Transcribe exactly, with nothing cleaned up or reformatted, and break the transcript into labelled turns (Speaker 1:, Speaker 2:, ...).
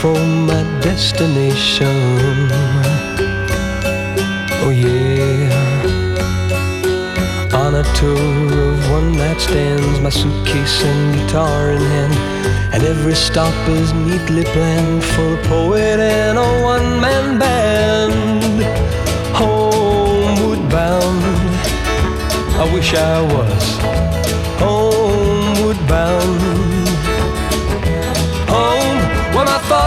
Speaker 1: for my destination. Oh yeah. On a tour of one-night stands, my suitcase and guitar in hand, and every stop is neatly planned for a poet and a one-man band. Homeward bound, I wish I was homeward bound.